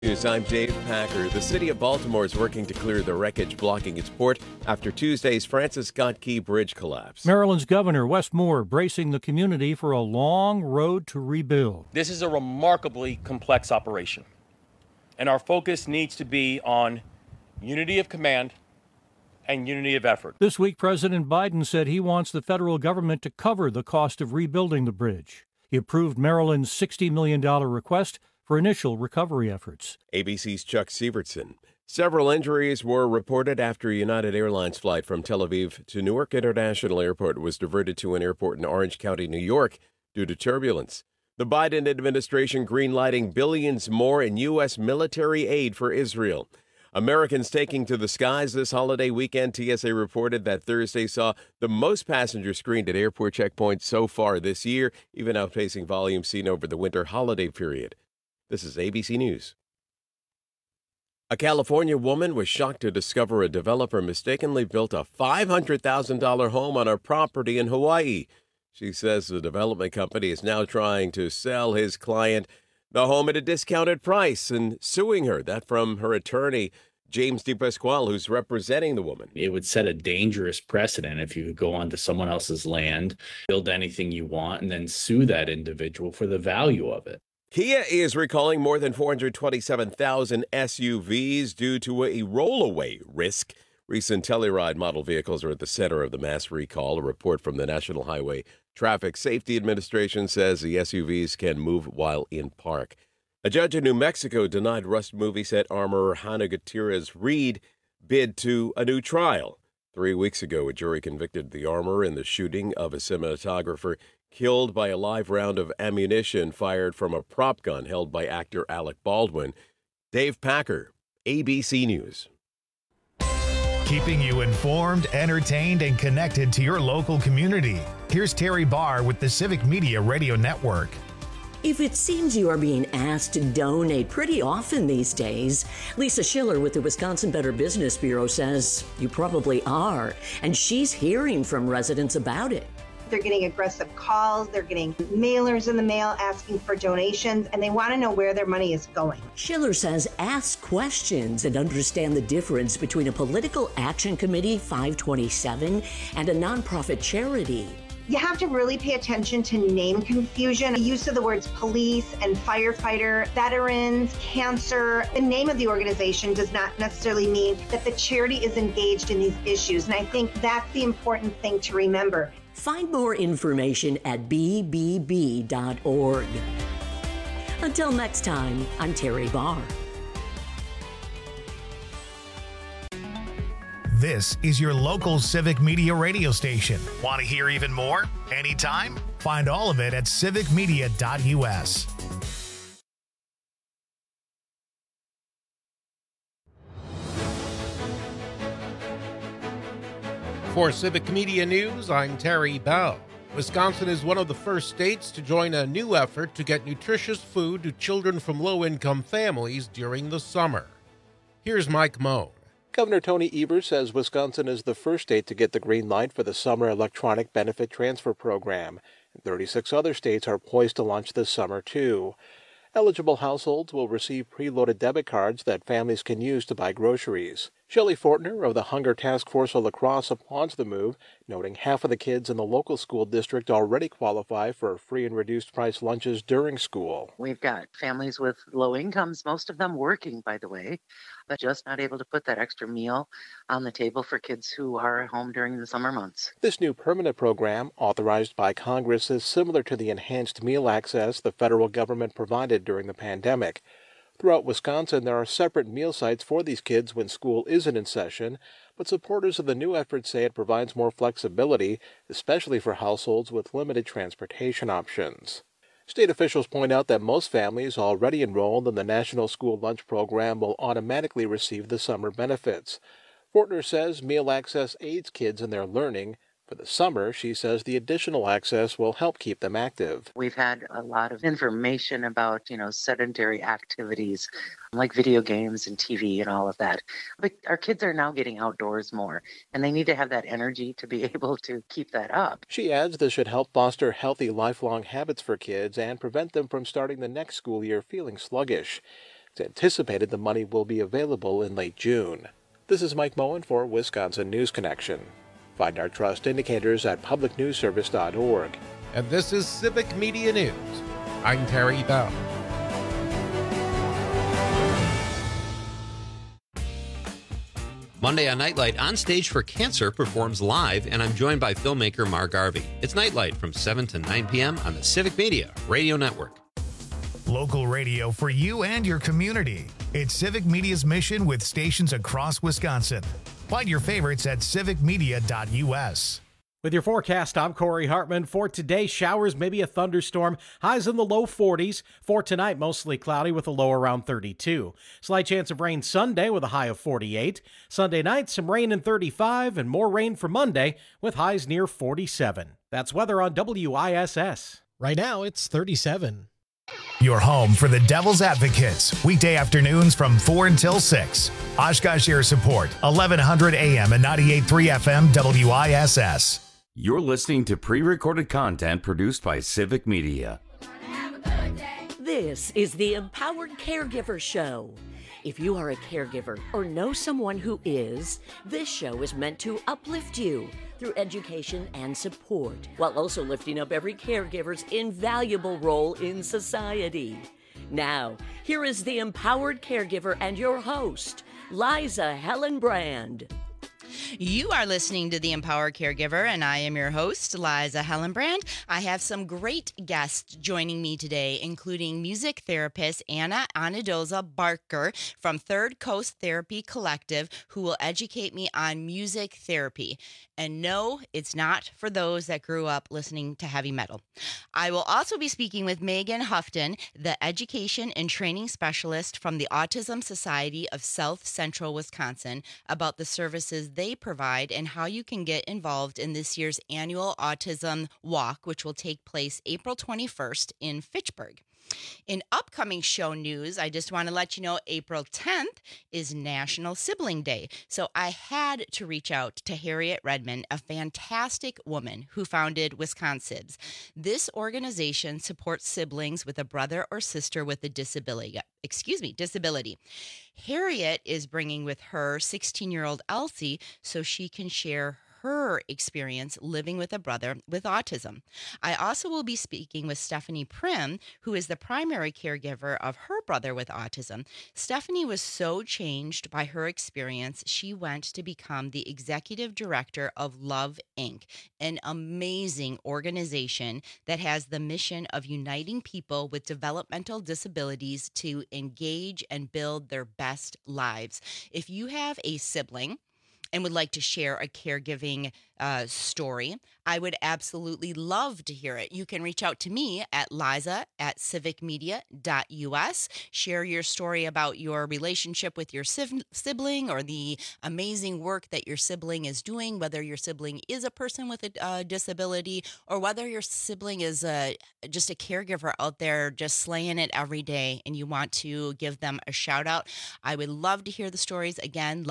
News, I'm Dave Packer. The city of Baltimore is working to clear the wreckage blocking its port after Tuesday's Francis Scott Key Bridge collapse. Maryland's Governor Wes Moore bracing the community for a long road to rebuild. This is a remarkably complex operation, and our focus needs to be on unity of command and unity of effort. This week, President Biden said he wants the federal government to cover the cost of rebuilding the bridge. He approved Maryland's $60 million request for initial recovery efforts. ABC's Chuck Sievertson. Several injuries were reported after a United Airlines flight from Tel Aviv to Newark International Airport was diverted to an airport in Orange County, New York, due to turbulence. The Biden administration greenlighting billions more in U.S. military aid for Israel. Americans taking to the skies this holiday weekend. TSA reported that Thursday saw the most passengers screened at airport checkpoints so far this year, even outpacing volume seen over the winter holiday period. This is ABC News. A California woman was shocked to discover a developer mistakenly built a $500,000 home on her property in Hawaii. She says the development company is now trying to sell his client the home at a discounted price and suing her. That from her attorney, James DePasquale, who's representing the woman. It would set a dangerous precedent if you could go onto someone else's land, build anything you want, and then sue that individual for the value of it. Kia is recalling more than 427,000 SUVs due to a rollaway risk. Recent Telluride model vehicles are at the center of the mass recall. A report from the National Highway Traffic Safety Administration says the SUVs can move while in park. A judge in New Mexico denied Rust movie set armorer Hannah Gutierrez-Reed bid to a new trial. 3 weeks ago, a jury convicted the armorer in the shooting of a cinematographer killed by a live round of ammunition fired from a prop gun held by actor Alec Baldwin. Dave Packer, ABC News. Keeping you informed, entertained, and connected to your local community. Here's Terry Barr with the Civic Media Radio Network. If it seems you are being asked to donate pretty often these days, Lisa Schiller with the Wisconsin Better Business Bureau says you probably are, and she's hearing from residents about it. They're getting aggressive calls, they're getting mailers in the mail asking for donations, and they want to know where their money is going. Schiller says ask questions and understand the difference between a political action committee, 527, and a nonprofit charity. You have to really pay attention to name confusion. The use of the words police and firefighter, veterans, cancer. The name of the organization does not necessarily mean that the charity is engaged in these issues. And I think that's the important thing to remember. Find more information at bbb.org. Until next time, I'm Terry Barr. This is your local Civic Media radio station. Want to hear even more? Anytime? Find all of it at civicmedia.us. For Civic Media News, I'm Terry Bell. Wisconsin is one of the first states to join a new effort to get nutritious food to children from low-income families during the summer. Here's Mike Moe. Governor Tony Evers says Wisconsin is the first state to get the green light for the Summer Electronic Benefit Transfer Program. 36 other states are poised to launch this summer, too. Eligible households will receive preloaded debit cards that families can use to buy groceries. Shelley Fortner of the Hunger Task Force of La Crosse applauds the move, noting half of the kids in the local school district already qualify for free and reduced price lunches during school. We've got families with low incomes, most of them working, by the way, but just not able to put that extra meal on the table for kids who are at home during the summer months. This new permanent program, authorized by Congress, is similar to the enhanced meal access the federal government provided during the pandemic. Throughout Wisconsin, there are separate meal sites for these kids when school isn't in session, but supporters of the new effort say it provides more flexibility, especially for households with limited transportation options. State officials point out that most families already enrolled in the National School Lunch Program will automatically receive the summer benefits. Fortner says meal access aids kids in their learning. For the summer, she says the additional access will help keep them active. We've had a lot of information about, sedentary activities like video games and TV and all of that. But our kids are now getting outdoors more, and they need to have that energy to be able to keep that up. She adds this should help foster healthy lifelong habits for kids and prevent them from starting the next school year feeling sluggish. It's anticipated the money will be available in late June. This is Mike Moen for Wisconsin News Connection. Find our trust indicators at publicnewsservice.org. And this is Civic Media News. I'm Terry Bell. Monday on Nightlight, On Stage for Cancer performs live, and I'm joined by filmmaker Mark Garvey. It's Nightlight from 7 to 9 p.m. on the Civic Media Radio Network. Local radio for you and your community. It's Civic Media's mission with stations across Wisconsin. Find your favorites at civicmedia.us. With your forecast, I'm Corey Hartman. For today, showers, maybe a thunderstorm. Highs in the low 40s. For tonight, mostly cloudy with a low around 32. Slight chance of rain Sunday with a high of 48. Sunday night, some rain in 35 and more rain for Monday with highs near 47. That's weather on WISS. Right now, it's 37. Your home for the Devil's Advocates. Weekday afternoons from 4 until 6. Oshkosh Air Support, 1100 AM and 98.3 FM WISS. You're listening to pre-recorded content produced by Civic Media. This is the Empowered Caregiver Show. If you are a caregiver or know someone who is, this show is meant to uplift you through education and support, while also lifting up every caregiver's invaluable role in society. Now, here is the Empowered Caregiver and your host, Liza Hellenbrand. You are listening to The Empowered Caregiver, and I am your host, Liza Hellenbrand. I have some great guests joining me today, including music therapist Anna Anadoza Barker from Third Coast Therapy Collective, who will educate me on music therapy. And no, it's not for those that grew up listening to heavy metal. I will also be speaking with Megan Houghton, the education and training specialist from the Autism Society of South Central Wisconsin, about the services they provide and how you can get involved in this year's annual Autism Walk, which will take place April 21st in Fitchburg. In upcoming show news, I just want to let you know April 10th is National Sibling Day. So I had to reach out to Harriet Redmond, a fantastic woman who founded Wisconsibs. This organization supports siblings with a brother or sister with a disability. Harriet is bringing with her 16-year-old Elsie so she can share her experience living with a brother with autism. I also will be speaking with Stephanie Prim, who is the primary caregiver of her brother with autism. Stephanie was so changed by her experience, she went to become the executive director of Love Inc., an amazing organization that has the mission of uniting people with developmental disabilities to engage and build their best lives. If you have a sibling and would like to share a caregiving story, I would absolutely love to hear it. You can reach out to me at liza@civicmedia.us. Share your story about your relationship with your sibling or the amazing work that your sibling is doing, whether your sibling is a person with a disability or whether your sibling is just a caregiver out there just slaying it every day and you want to give them a shout out. I would love to hear the stories. Again,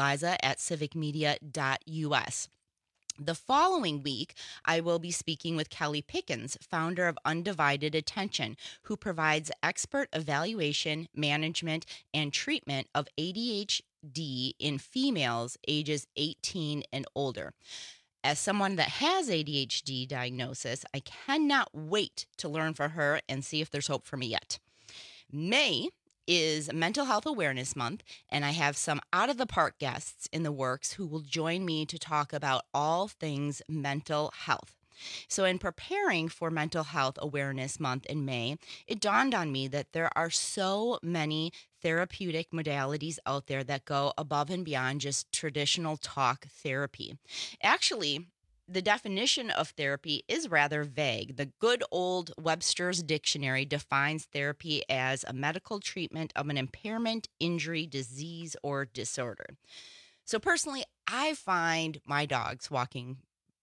liza@civicmedia.us. The following week, I will be speaking with Kelly Pickens, founder of Undivided Attention, who provides expert evaluation, management, and treatment of ADHD in females ages 18 and older. As someone that has ADHD diagnosis, I cannot wait to learn from her and see if there's hope for me yet. May is Mental Health Awareness Month, and I have some out-of-the-park guests in the works who will join me to talk about all things mental health. So in preparing for Mental Health Awareness Month in May, it dawned on me that there are so many therapeutic modalities out there that go above and beyond just traditional talk therapy. Actually, the definition of therapy is rather vague. The good old Webster's Dictionary defines therapy as a medical treatment of an impairment, injury, disease, or disorder. So personally, I find my dog walking,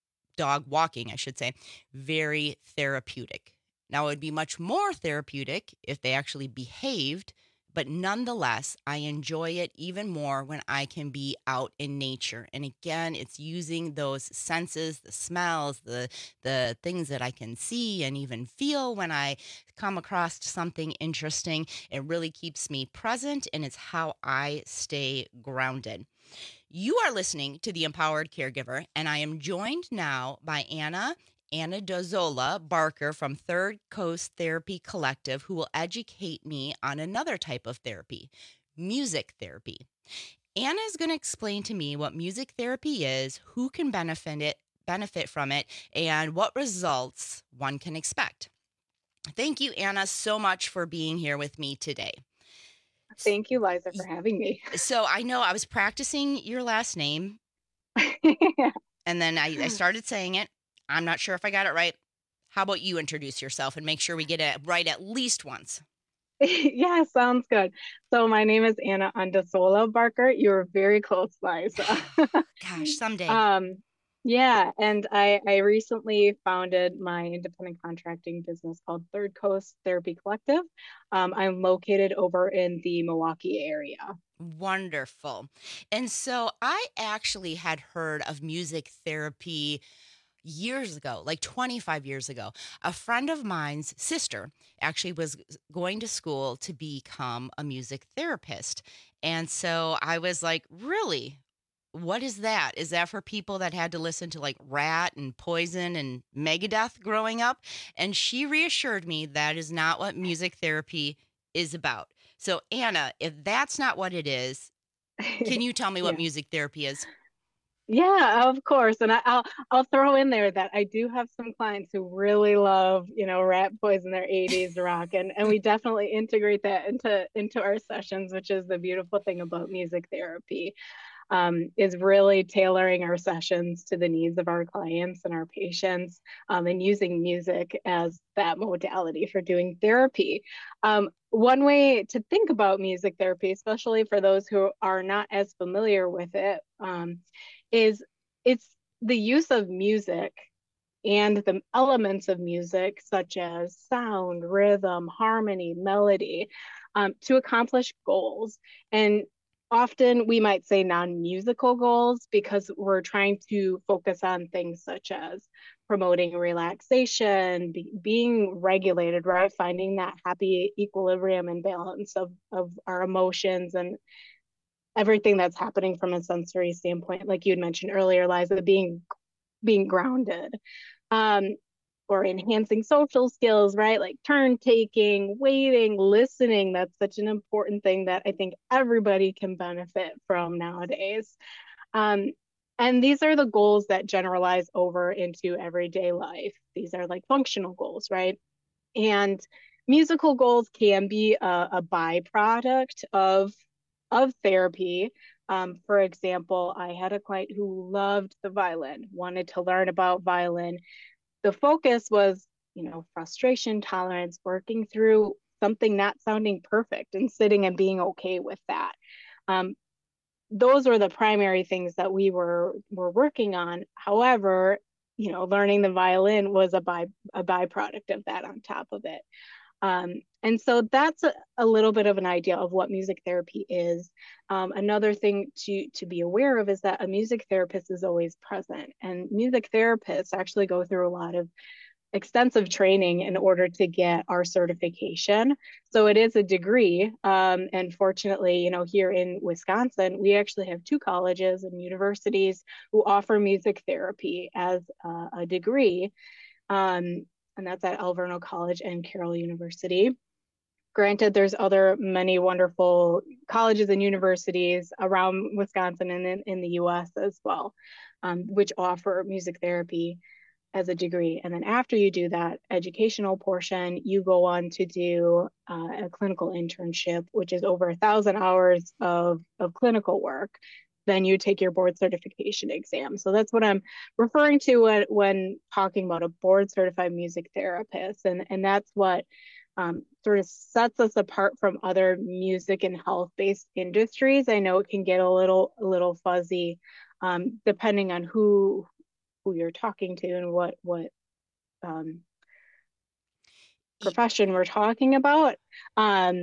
very therapeutic. Now, it would be much more therapeutic if they actually behaved, but nonetheless, I enjoy it even more when I can be out in nature. And again, it's using those senses, the smells, the things that I can see and even feel when I come across something interesting. It really keeps me present, and it's how I stay grounded. You are listening to The Empowered Caregiver, and I am joined now by Anna Dozola Barker from Third Coast Therapy Collective, who will educate me on another type of therapy, music therapy. Anna is going to explain to me what music therapy is, who can benefit from it, and what results one can expect. Thank you, Anna, so much for being here with me today. Thank you, Liza, for having me. So I know I was practicing your last name, and then I started saying it. I'm not sure if I got it right. How about you introduce yourself and make sure we get it right at least once? Yeah, sounds good. So my name is Anna Andasola Barker. You were very close, Liza. Gosh, someday. Yeah, and I recently founded my independent contracting business called Third Coast Therapy Collective. I'm located over in the Milwaukee area. Wonderful. And so I actually had heard of music therapy years ago, like 25 years ago. A friend of mine's sister actually was going to school to become a music therapist. And so I was like, really? What is that? Is that for people that had to listen to like Rat and Poison and Megadeth growing up? And she reassured me that is not what music therapy is about. So Anna, if that's not what it is, can you tell me what music therapy is? Yeah, of course. And I'll throw in there that I do have some clients who really love, Rat Poison, their 80s rock. And we definitely integrate that into our sessions, which is the beautiful thing about music therapy, is really tailoring our sessions to the needs of our clients and our patients, and using music as that modality for doing therapy. One way to think about music therapy, especially for those who are not as familiar with it, is it's the use of music and the elements of music, such as sound, rhythm, harmony, melody, to accomplish goals. And often we might say non-musical goals because we're trying to focus on things such as promoting relaxation, being regulated, right? Finding that happy equilibrium and balance of our emotions and everything that's happening from a sensory standpoint, like you had mentioned earlier, Liza, being grounded, or enhancing social skills, right? Like turn taking, waiting, listening. That's such an important thing that I think everybody can benefit from nowadays. And these are the goals that generalize over into everyday life. These are like functional goals, right? And musical goals can be a byproduct of therapy. For example, I had a client who loved the violin, wanted to learn about violin. The focus was, frustration tolerance, working through something not sounding perfect and sitting and being okay with that. Those were the primary things that we were working on. However, learning the violin was a byproduct of that on top of it. And so that's a little bit of an idea of what music therapy is. Another thing to be aware of is that a music therapist is always present, and music therapists actually go through a lot of extensive training in order to get our certification. So it is a degree. And fortunately, here in Wisconsin, we actually have 2 colleges and universities who offer music therapy as a degree. And that's at Alverno College and Carroll University. Granted, there's many wonderful colleges and universities around Wisconsin and in the US as well, which offer music therapy as a degree. And then after you do that educational portion, you go on to do a clinical internship, which is over 1,000 hours of clinical work. Then you take your board certification exam. So that's what I'm referring to when talking about a board certified music therapist. And that's what sort of sets us apart from other music and health-based industries. I know it can get a little fuzzy depending on who you're talking to and what profession we're talking about.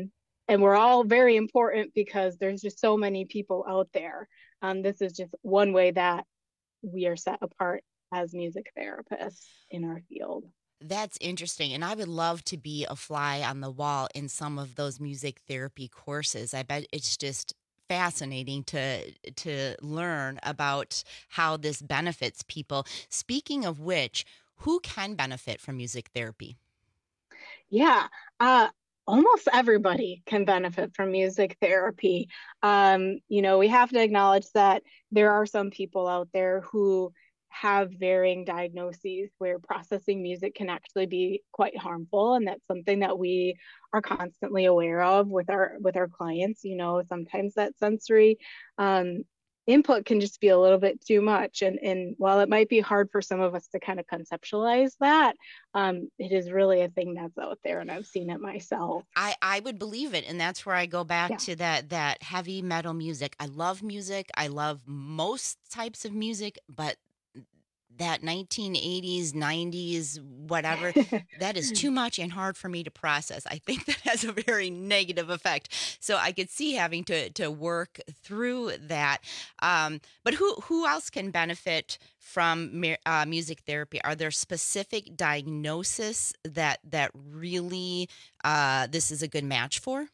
and we're all very important because there's just so many people out there. This is just one way that we are set apart as music therapists in our field. That's interesting. And I would love to be a fly on the wall in some of those music therapy courses. I bet it's just fascinating to learn about how this benefits people. Speaking of which, who can benefit from music therapy? Yeah, almost everybody can benefit from music therapy. We have to acknowledge that there are some people out there who have varying diagnoses where processing music can actually be quite harmful, and that's something that we are constantly aware of with our clients. Sometimes that sensory input can just be a little bit too much, and while it might be hard for some of us to kind of conceptualize that, it is really a thing that's out there, and I've seen it myself. I would believe it, and that's where I go back to that heavy metal music. I love music. I love most types of music, but that 1980s, 90s, whatever, that is too much and hard for me to process. I think that has a very negative effect. So I could see having to work through that. But who else can benefit from music therapy? Are there specific diagnoses that really this is a good match for?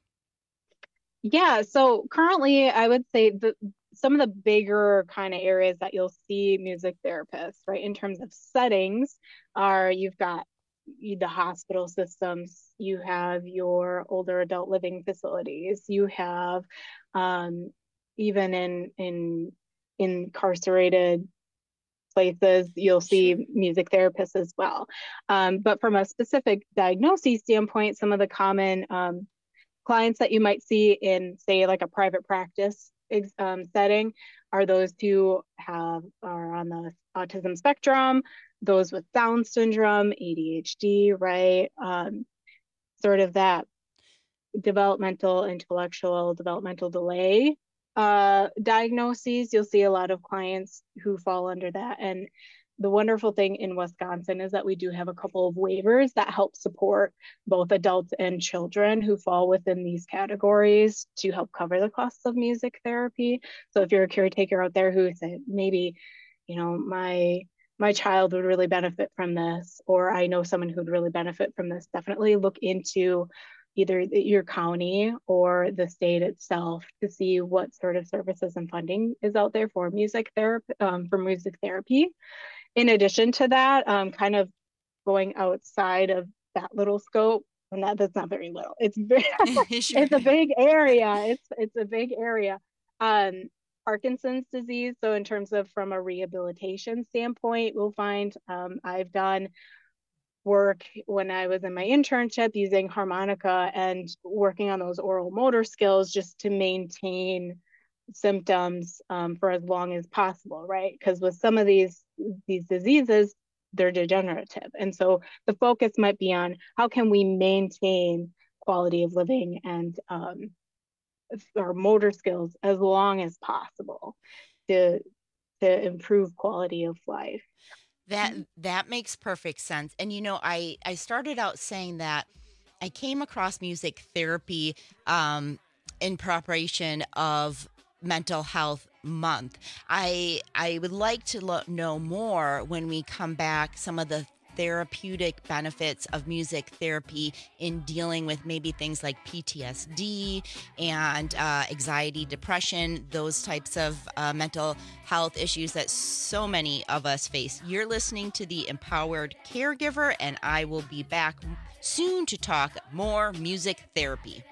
Yeah, so currently I would say some of the bigger kind of areas that you'll see music therapists, right, in terms of settings you've got the hospital systems, you have your older adult living facilities, you have even in incarcerated places, you'll see music therapists as well. But from a specific diagnosis standpoint, some of the common clients that you might see in, say, like a private practice setting are those who are on the autism spectrum, those with Down syndrome, ADHD, right? Sort of that intellectual developmental delay diagnoses. You'll see a lot of clients who fall under that. And the wonderful thing in Wisconsin is that we do have a couple of waivers that help support both adults and children who fall within these categories to help cover the costs of music therapy. So if you're a caretaker out there who said, maybe, my child would really benefit from this, or I know someone who'd really benefit from this, definitely look into either your county or the state itself to see what sort of services and funding is out there for music therapy. In addition to that, kind of going outside of that little scope, and that's not very little. It's very, it's a big area. It's a big area. Parkinson's disease. So in terms of from a rehabilitation standpoint, we'll find I've done work when I was in my internship using harmonica and working on those oral motor skills just to maintain symptoms for as long as possible, right? Because with some of these diseases, they're degenerative. And so the focus might be on how can we maintain quality of living and our motor skills as long as possible to improve quality of life. That makes perfect sense. And I started out saying that I came across music therapy in preparation of Mental Health Month. I would like to know more when we come back, some of the therapeutic benefits of music therapy in dealing with maybe things like PTSD and anxiety, depression, those types of mental health issues that so many of us face. You're listening to The Empowered Caregiver, and I will be back soon to talk more music therapy.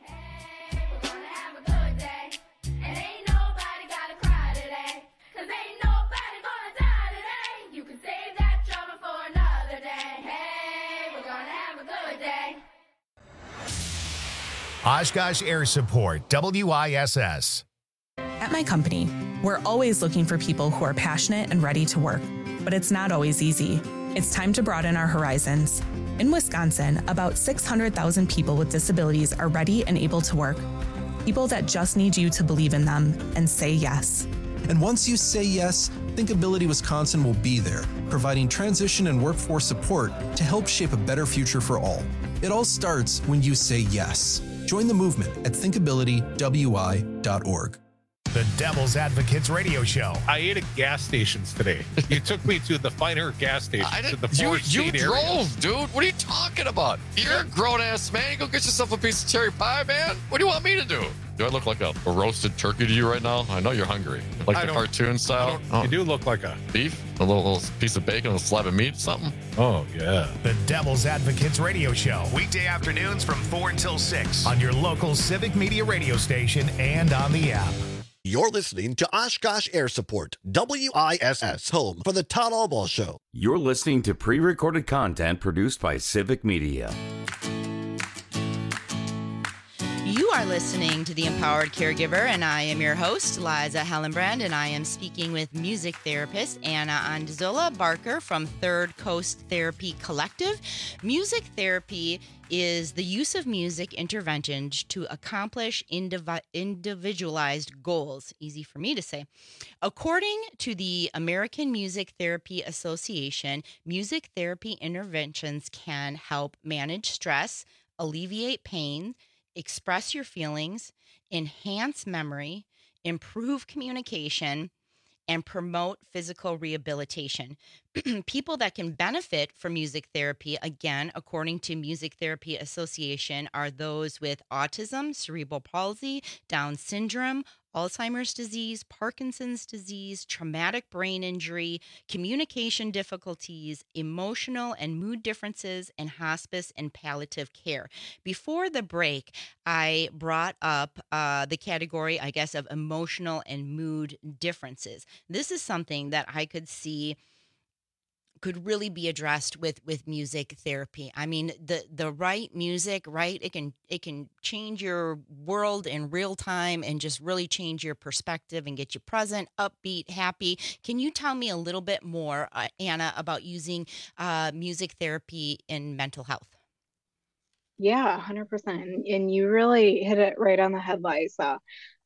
Oshkosh Air Support, WISS. At my company, we're always looking for people who are passionate and ready to work, but it's not always easy. It's time to broaden our horizons. In Wisconsin, about 600,000 people with disabilities are ready and able to work. People that just need you to believe in them and say yes. And once you say yes, Thinkability Wisconsin will be there, providing transition and workforce support to help shape a better future for all. It all starts when you say yes. Join the movement at thinkabilitywi.org. The Devil's Advocates Radio Show. I ate at gas stations today. You took me to the finer gas stations in the Forest You State area. drove, dude. What are you talking about? You're a grown-ass man. You go get yourself a piece of cherry pie, man. What do you want me to do? Do I look like a roasted turkey to you right now? I know you're hungry. Like the cartoon style? You do look like a... Beef? A little piece of bacon, a slab of meat, something? Oh, yeah. The Devil's Advocates Radio Show. Weekday afternoons from 4 until 6 on your local Civic Media radio station and on the app. You're listening to Oshkosh Air Support, WISS, home for the Todd Albaugh Show. You're listening to pre-recorded content produced by Civic Media. You are listening to The Empowered Caregiver, and I am your host, Liza Hellenbrand, and I am speaking with music therapist Anna Andazola Barker from Third Coast Therapy Collective. Music therapy is the use of music interventions to accomplish individualized goals. Easy for me to say. According to the American Music Therapy Association, music therapy interventions can help manage stress, alleviate pain, express your feelings, enhance memory, improve communication, and promote physical rehabilitation. People that can benefit from music therapy, again, according to Music Therapy Association, are those with autism, cerebral palsy, Down syndrome, Alzheimer's disease, Parkinson's disease, traumatic brain injury, communication difficulties, emotional and mood differences, and hospice and palliative care. Before the break, I brought up the category, I guess, of emotional and mood differences. This is something that I could see could really be addressed with music therapy. I mean, the right music, right? It can change your world in real time and just really change your perspective and get you present, upbeat, happy. Can you tell me a little bit more, Anna, about using music therapy in mental health? Yeah, 100%. And you really hit it right on the head, Liza.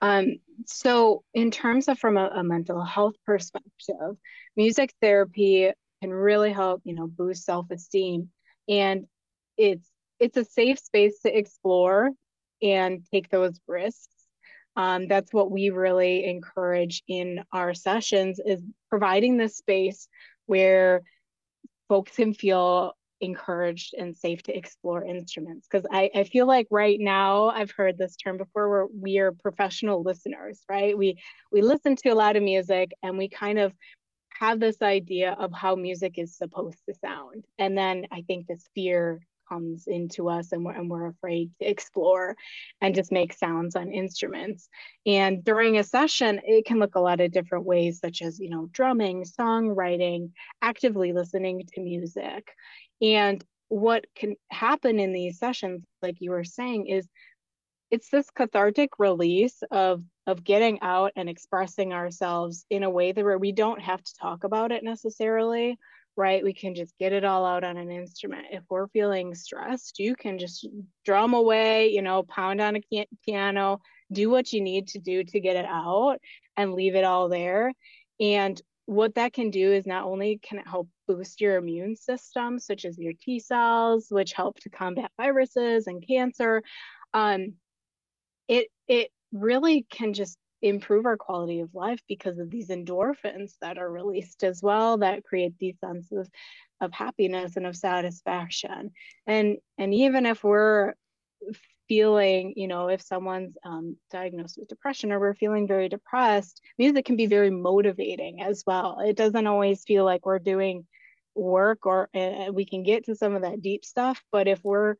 So in terms of from a mental health perspective, music therapy can really help, boost self-esteem. And it's a safe space to explore and take those risks. That's what we really encourage in our sessions, is providing this space where folks can feel encouraged and safe to explore instruments. Because I feel like right now, I've heard this term before, where we are professional listeners, right? We listen to a lot of music and we kind of have this idea of how music is supposed to sound. And then I think this fear comes into us, and we're afraid to explore and just make sounds on instruments. And during a session, it can look a lot of different ways, such as, drumming, songwriting, actively listening to music. And what can happen in these sessions, like you were saying, is it's this cathartic release of getting out and expressing ourselves in a way that where we don't have to talk about it necessarily, right? We can just get it all out on an instrument. If we're feeling stressed, you can just drum away, pound on a piano, do what you need to do to get it out and leave it all there. And what that can do is not only can it help boost your immune system, such as your T cells, which help to combat viruses and cancer, it really can just improve our quality of life because of these endorphins that are released as well, that create these senses of happiness and of satisfaction. And even if we're feeling, if someone's diagnosed with depression, or we're feeling very depressed, music can be very motivating as well. It doesn't always feel like we're doing work, or we can get to some of that deep stuff, but if we're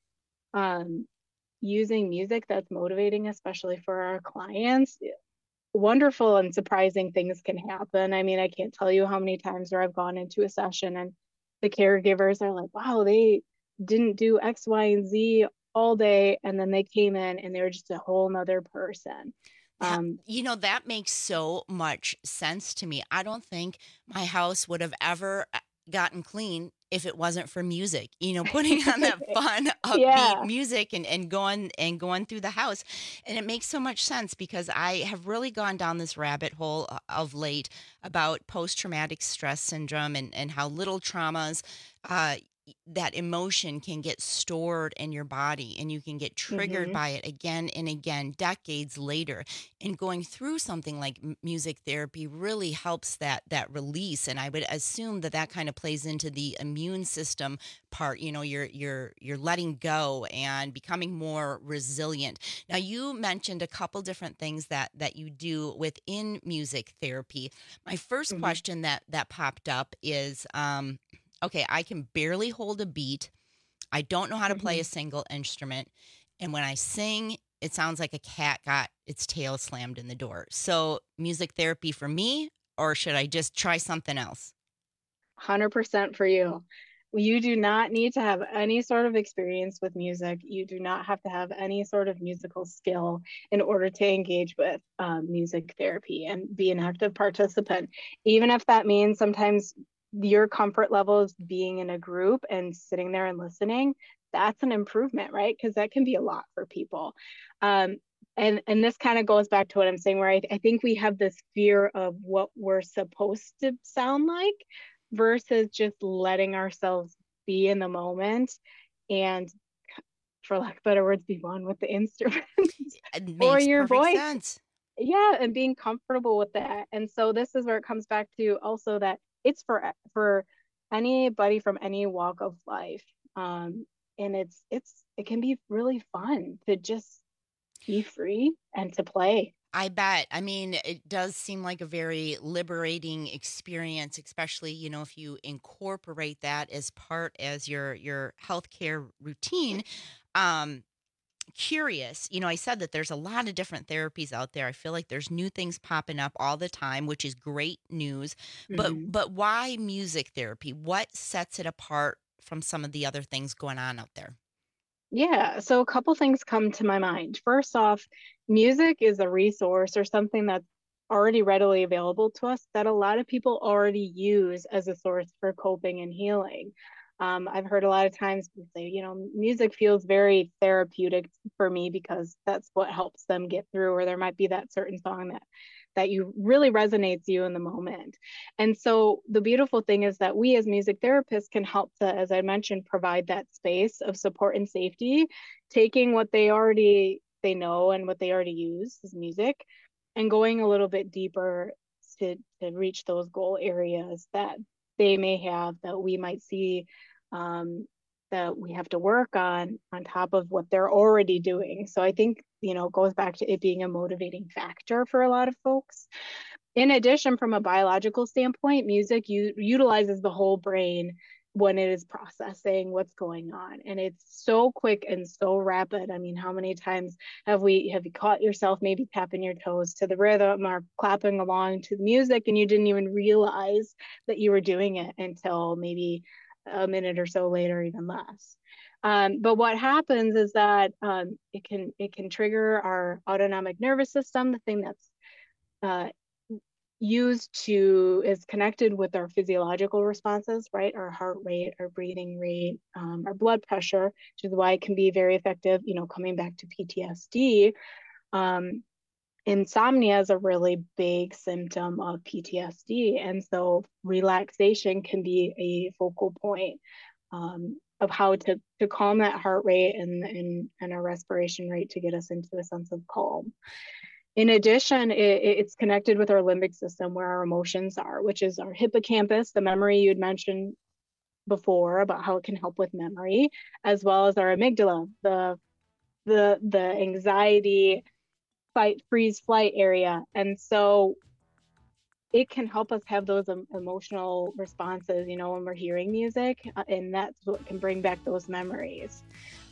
using music that's motivating, especially for our clients, wonderful and surprising things can happen. I mean, I can't tell you how many times where I've gone into a session and the caregivers are like, wow, they didn't do X, Y, and Z all day, and then they came in and they were just a whole nother person. That makes so much sense to me. I don't think my house would have ever gotten clean if it wasn't for music, putting on that fun, upbeat music and going through the house. And it makes so much sense because I have really gone down this rabbit hole of late about post-traumatic stress syndrome and how little traumas that emotion can get stored in your body and you can get triggered by it again and again decades later. And going through something like music therapy really helps that release. And I would assume that kind of plays into the immune system part. You're letting go and becoming more resilient. Now, you mentioned a couple different things that you do within music therapy. My first question that popped up is, okay, I can barely hold a beat. I don't know how to play a single instrument. And when I sing, it sounds like a cat got its tail slammed in the door. So music therapy for me, or should I just try something else? 100% for you. You do not need to have any sort of experience with music. You do not have to have any sort of musical skill in order to engage with music therapy and be an active participant. Even if that means sometimes your comfort level is being in a group and sitting there and listening, that's an improvement, right? Because that can be a lot for people. And this kind of goes back to what I'm saying, where I think we have this fear of what we're supposed to sound like versus just letting ourselves be in the moment and, for lack of better words, be one with the instrument or your voice. Sense. Yeah, and being comfortable with that. And so this is where it comes back to also that it's for anybody from any walk of life. And it can be really fun to just be free and to play. I bet. I mean, it does seem like a very liberating experience, especially, if you incorporate that as your healthcare routine. Curious, I said that there's a lot of different therapies out there. I feel like there's new things popping up all the time, which is great news. But why music therapy? What sets it apart from some of the other things going on out there? Yeah, so a couple things come to my mind. First off, music is a resource or something that's already readily available to us that a lot of people already use as a source for coping and healing. I've heard a lot of times people say, music feels very therapeutic for me because that's what helps them get through, or there might be that certain song that you really resonates you in the moment. And so the beautiful thing is that we as music therapists can help to, as I mentioned, provide that space of support and safety, taking what they know and what they already use as music and going a little bit deeper to reach those goal areas that they may have, that we might see that we have to work on top of what they're already doing. So I think, it goes back to it being a motivating factor for a lot of folks. In addition, from a biological standpoint, music utilizes the whole brain when it is processing what's going on. And it's so quick and so rapid. I mean, how many times have you caught yourself maybe tapping your toes to the rhythm or clapping along to the music and you didn't even realize that you were doing it until maybe a minute or so later, even less. But what happens is that it can trigger our autonomic nervous system, the thing that's is connected with our physiological responses, right? Our heart rate, our breathing rate, our blood pressure, which is why it can be very effective, coming back to PTSD. Insomnia is a really big symptom of PTSD. And so relaxation can be a focal point of how to calm that heart rate and our respiration rate to get us into a sense of calm. In addition, it's connected with our limbic system where our emotions are, which is our hippocampus, the memory you'd mentioned before about how it can help with memory, as well as our amygdala, the anxiety, fight, freeze, flight area. And so it can help us have those emotional responses, when we're hearing music, and that's what can bring back those memories.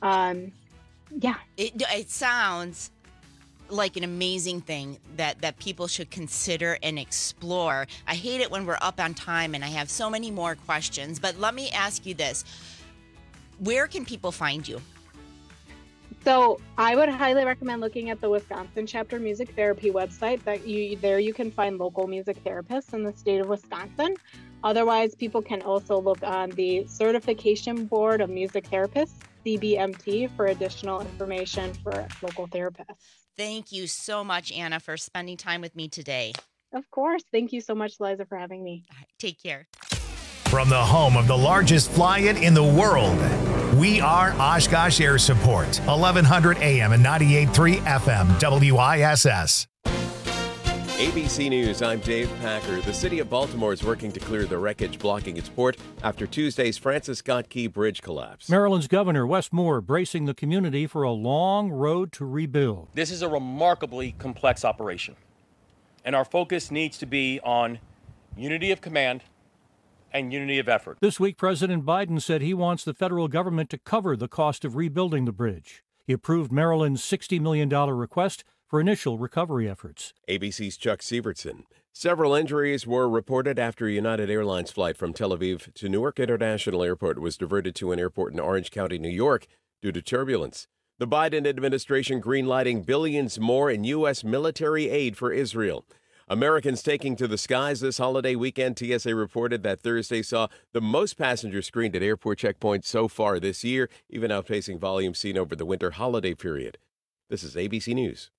It sounds like an amazing thing that people should consider and explore. I hate it when we're up on time and I have so many more questions, but let me ask you this. Where can people find you? So I would highly recommend looking at the Wisconsin Chapter Music Therapy website. You can find local music therapists in the state of Wisconsin. Otherwise, people can also look on the Certification Board of Music Therapists, CBMT, for additional information for local therapists. Thank you so much, Anna, for spending time with me today. Of course. Thank you so much, Liza, for having me. All right, take care. From the home of the largest fly-in in the world, we are Oshkosh Air Support, 1100 AM and 98.3 FM, WISS. ABC News, I'm Dave Packer. The city of Baltimore is working to clear the wreckage blocking its port after Tuesday's Francis Scott Key Bridge collapse. Maryland's Governor Wes Moore bracing the community for a long road to rebuild. This is a remarkably complex operation, and our focus needs to be on unity of command and unity of effort. This week, President Biden said he wants the federal government to cover the cost of rebuilding the bridge. He approved Maryland's $60 million request for initial recovery efforts. ABC's Chuck Sievertson. Several injuries were reported after a United Airlines flight from Tel Aviv to Newark International Airport was diverted to an airport in Orange County, New York, due to turbulence. The Biden administration greenlighting billions more in U.S. military aid for Israel. Americans taking to the skies this holiday weekend. TSA reported that Thursday saw the most passengers screened at airport checkpoints so far this year, even outpacing volume seen over the winter holiday period. This is ABC News.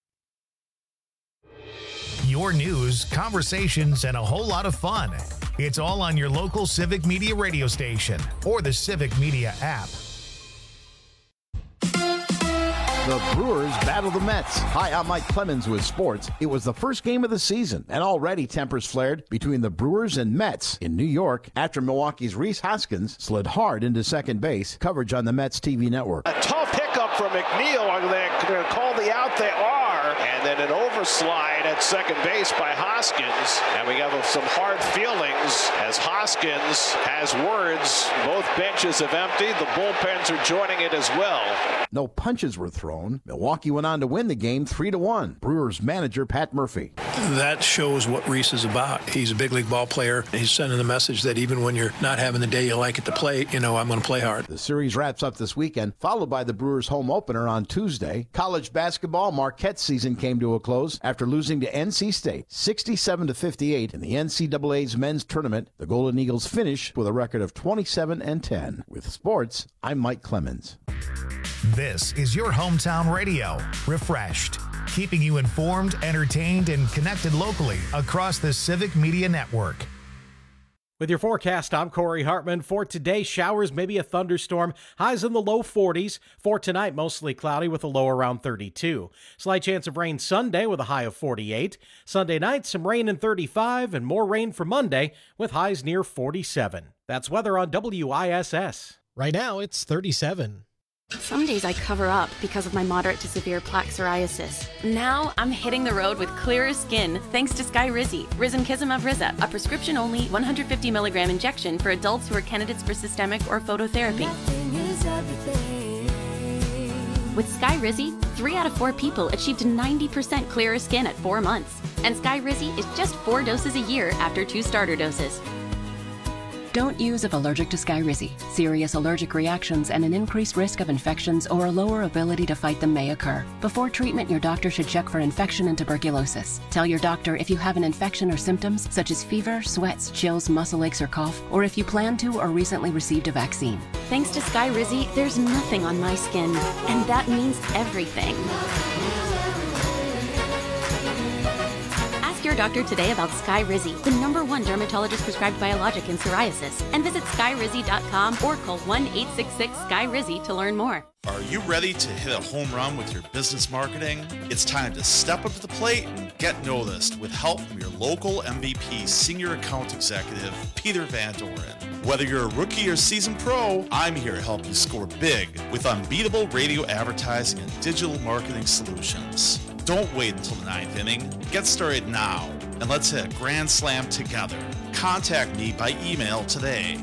Your news, conversations, and a whole lot of fun. It's all on your local Civic Media radio station or the Civic Media app. The Brewers battle the Mets. Hi, I'm Mike Clemens with sports. It was the first game of the season, and already tempers flared between the Brewers and Mets in New York after Milwaukee's Rhys Hoskins slid hard into second base. Coverage on the Mets TV network. A tough hiccup from McNeil. Are they going to call the out? They are. And then an overslide at second base by Hoskins. And we have some hard feelings as Hoskins has words. Both benches have emptied. The bullpens are joining it as well. No punches were thrown. Milwaukee went on to win the game 3-1. Brewers manager Pat Murphy. That shows what Rhys is about. He's a big league ball player. He's sending the message that even when you're not having the day you like at the plate, I'm going to play hard. The series wraps up this weekend, followed by the Brewers home opener on Tuesday. College basketball, Marquette's season came to a close after losing to NC State 67-58 in the NCAA's men's tournament. The Golden Eagles finished with a record of 27-10. With sports, I'm Mike Clemens. This is your hometown radio, refreshed, keeping you informed, entertained, and connected locally across the Civic Media Network. With your forecast, I'm Corey Hartman. For today, showers, maybe a thunderstorm. Highs in the low 40s. For tonight, mostly cloudy with a low around 32. Slight chance of rain Sunday with a high of 48. Sunday night, some rain in 35 and more rain for Monday with highs near 47. That's weather on WISS. Right now, it's 37. Some days I cover up because of my moderate to severe plaque psoriasis. Now I'm hitting the road with clearer skin thanks to Skyrizi, Risankizumab Riza, a prescription-only 150 milligram injection for adults who are candidates for systemic or phototherapy. With Skyrizi, 3 out of 4 people achieved 90% clearer skin at 4 months. And Skyrizi is just 4 doses a year after 2 starter doses. Don't use if allergic to Skyrizi. Serious allergic reactions and an increased risk of infections or a lower ability to fight them may occur. Before treatment, your doctor should check for infection and tuberculosis. Tell your doctor if you have an infection or symptoms such as fever, sweats, chills, muscle aches, or cough, or if you plan to or recently received a vaccine. Thanks to Skyrizi, there's nothing on my skin, and that means everything. Your doctor today about Skyrizi, the #1 dermatologist prescribed biologic in psoriasis, and visit skyrizi.com or call 1-866-SKY-RIZZI to learn more. Are you ready to hit a home run with your business marketing? It's time to step up to the plate and get noticed with help from your local MVP Senior Account Executive, Peter Van Doren. Whether you're a rookie or seasoned pro, I'm here to help you score big with unbeatable radio advertising and digital marketing solutions. Don't wait until the 9th inning. Get started now, and let's hit a grand slam together. Contact me by email today,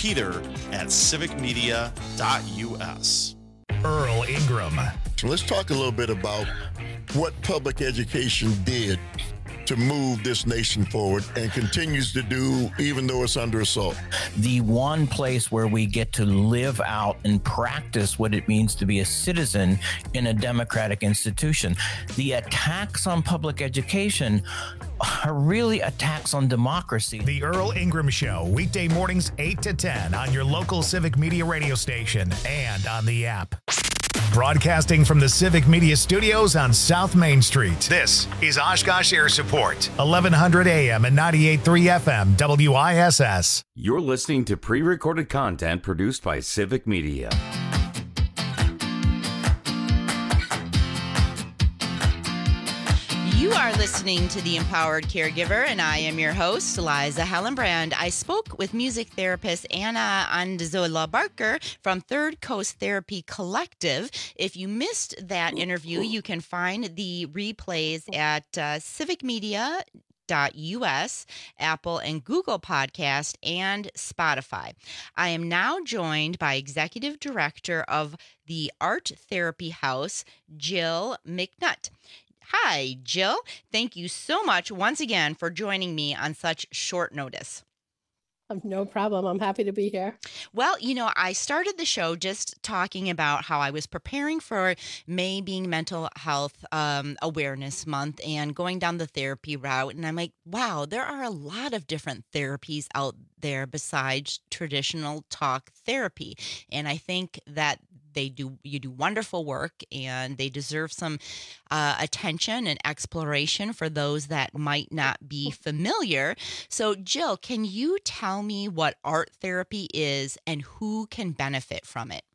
peter@civicmedia.us. Earl Ingram. So let's talk a little bit about what public education did to move this nation forward and continues to do even though it's under assault. The one place where we get to live out and practice what it means to be a citizen in a democratic institution. The attacks on public education are really attacks on democracy. The Earl Ingram Show, weekday mornings 8 to 10 on your local Civic Media radio station and on the app. Broadcasting from the Civic Media Studios on South Main Street. This is Oshkosh Air Support, 1100 AM and 98.3 FM, WISS. You're listening to pre-recorded content produced by Civic Media. You are listening to The Empowered Caregiver, and I am your host, Liza Hellenbrand. I spoke with music therapist Anna Andazola Barker from Third Coast Therapy Collective. If you missed that interview, you can find the replays at civicmedia.us, Apple and Google Podcast, and Spotify. I am now joined by Executive Director of the Art Therapy House, Jill McNutt. Hi, Jill. Thank you so much once again for joining me on such short notice. No problem. I'm happy to be here. Well, I started the show just talking about how I was preparing for May being Mental Health Awareness Month and going down the therapy route. And I'm like, wow, there are a lot of different therapies out there besides traditional talk therapy. And I think that you do wonderful work, and they deserve some attention and exploration for those that might not be familiar. So, Jill, can you tell me what art therapy is and who can benefit from it?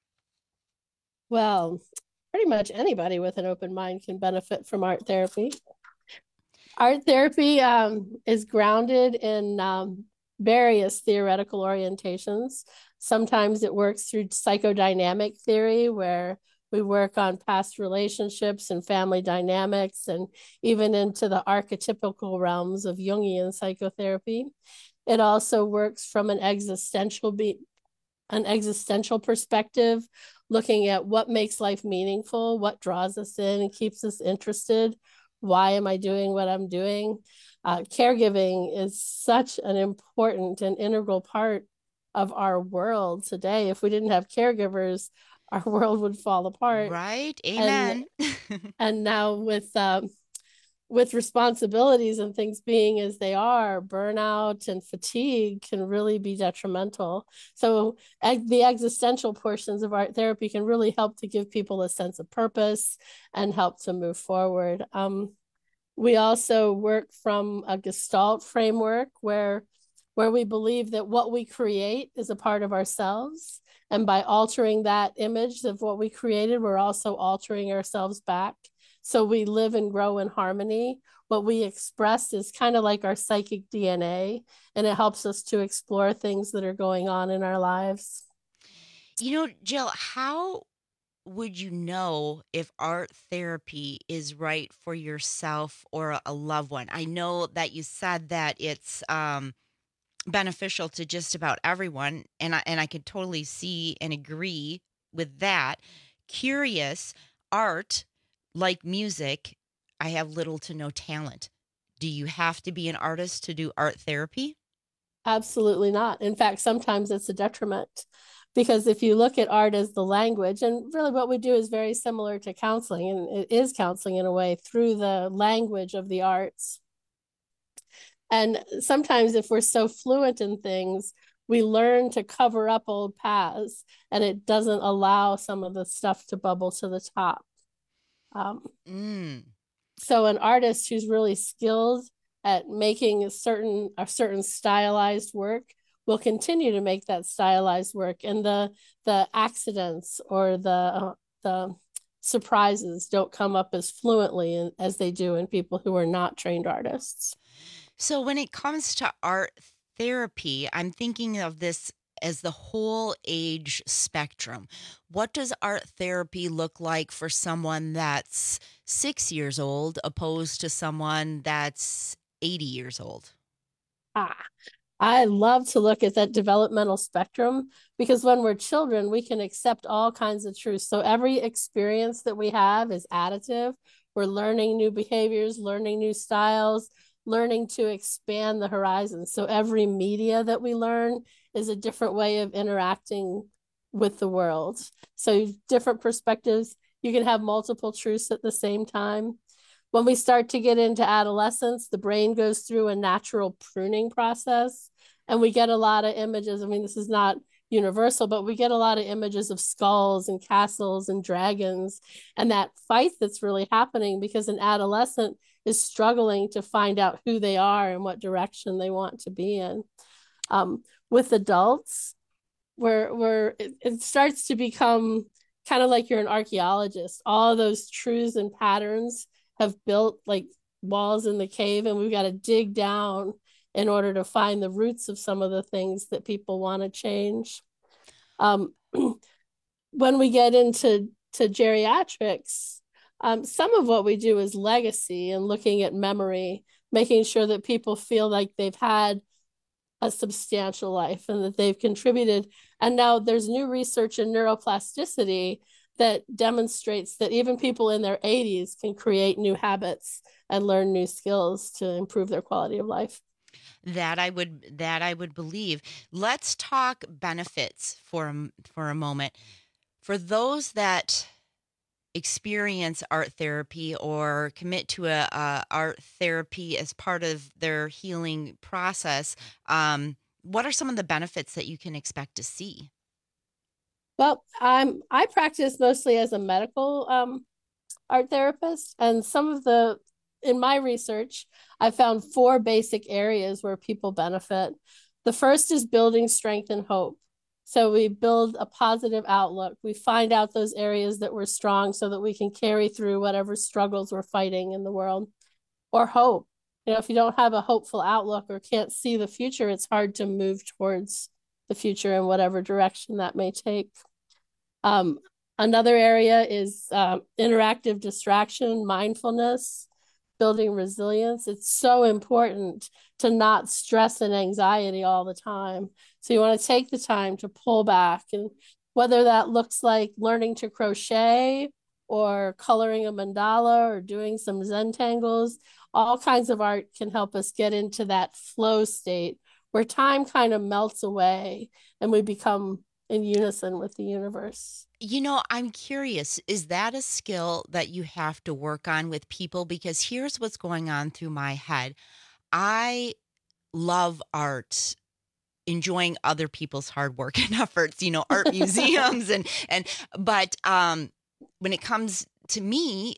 Well, pretty much anybody with an open mind can benefit from art therapy. Art therapy is grounded in various theoretical orientations. Sometimes it works through psychodynamic theory, where we work on past relationships and family dynamics, and even into the archetypical realms of Jungian psychotherapy. It also works from an existential perspective, looking at what makes life meaningful, what draws us in and keeps us interested. Why am I doing what I'm doing? Caregiving is such an important and integral part of our world today. If we didn't have caregivers, our world would fall apart. Right. Amen. And now with responsibilities and things being as they are, burnout and fatigue can really be detrimental. So the existential portions of art therapy can really help to give people a sense of purpose and help to move forward. We also work from a Gestalt framework where we believe that what we create is a part of ourselves. And by altering that image of what we created, we're also altering ourselves back. So we live and grow in harmony. What we express is kind of like our psychic DNA, and it helps us to explore things that are going on in our lives. Jill, how would you know if art therapy is right for yourself or a loved one? I know that you said that it's beneficial to just about everyone, and I could totally see and agree with that. Curious, art, like music, I have little to no talent. Do you have to be an artist to do art therapy? Absolutely not. In fact, sometimes it's a detriment, because if you look at art as the language, and really what we do is very similar to counseling, and it is counseling in a way through the language of the arts. And sometimes if we're so fluent in things, we learn to cover up old paths, and it doesn't allow some of the stuff to bubble to the top. So an artist who's really skilled at making a certain stylized work will continue to make that stylized work, and the accidents or the surprises don't come up as fluently as they do in people who are not trained artists. So when it comes to art therapy, I'm thinking of this as the whole age spectrum. What does art therapy look like for someone that's 6 years old opposed to someone that's 80 years old? I love to look at that developmental spectrum, because when we're children, we can accept all kinds of truths. So every experience that we have is additive. We're learning new behaviors, learning new styles, learning to expand the horizon. So every media that we learn is a different way of interacting with the world. So different perspectives, you can have multiple truths at the same time. When we start to get into adolescence, the brain goes through a natural pruning process, and we get a lot of images. I mean, this is not universal, but we get a lot of images of skulls and castles and dragons, and that fight that's really happening because an adolescent is struggling to find out who they are and what direction they want to be in. With adults, where it starts to become kind of like you're an archaeologist. All those truths and patterns have built like walls in the cave, and we've got to dig down in order to find the roots of some of the things that people want to change. When we get into geriatrics, some of what we do is legacy and looking at memory, making sure that people feel like they've had a substantial life and that they've contributed. And now there's new research in neuroplasticity that demonstrates that even people in their 80s can create new habits and learn new skills to improve their quality of life. That I would believe. Let's talk benefits for a moment. For those that experience art therapy or commit to a art therapy as part of their healing process, what are some of the benefits that you can expect to see? Well, I practice mostly as a medical art therapist, and in my research, I found 4 basic areas where people benefit. The first is building strength and hope. So we build a positive outlook. We find out those areas that we're strong so that we can carry through whatever struggles we're fighting in the world. Or hope. If you don't have a hopeful outlook or can't see the future, it's hard to move towards the future in whatever direction that may take. Another area is interactive distraction, mindfulness, building resilience. It's so important to not stress and anxiety all the time. So you want to take the time to pull back, and whether that looks like learning to crochet or coloring a mandala or doing some Zentangles, all kinds of art can help us get into that flow state where time kind of melts away and we become in unison with the universe. I'm curious, is that a skill that you have to work on with people? Because here's what's going on through my head. I love art, enjoying other people's hard work and efforts, art museums but when it comes to me,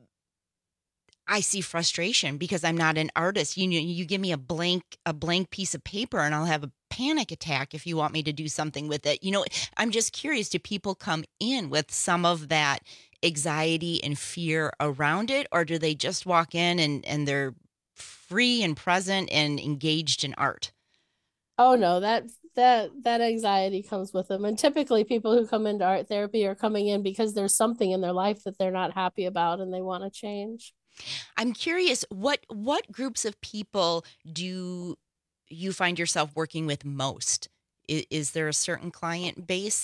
I see frustration because I'm not an artist. You give me a blank piece of paper and I'll have a panic attack if you want me to do something with it. I'm just curious, do people come in with some of that anxiety and fear around it, or do they just walk in and they're free and present and engaged in art? Oh no, that anxiety comes with them. And typically people who come into art therapy are coming in because there's something in their life that they're not happy about and they want to change. I'm curious, what groups of people do you find yourself working with most? Is there a certain client base?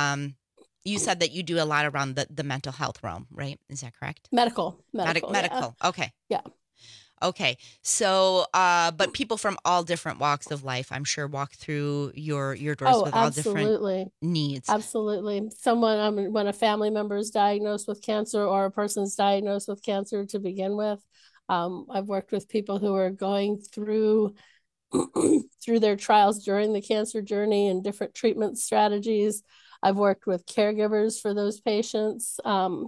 You said that you do a lot around the mental health realm, right? Is that correct? Medical. Yeah. Okay. Yeah. Okay. So, but people from all different walks of life, I'm sure, walk through your doors with all different needs. Absolutely. Someone, when a family member is diagnosed with cancer or a person's diagnosed with cancer to begin with, I've worked with people who are going through their trials during the cancer journey and different treatment strategies. I've worked with caregivers for those patients.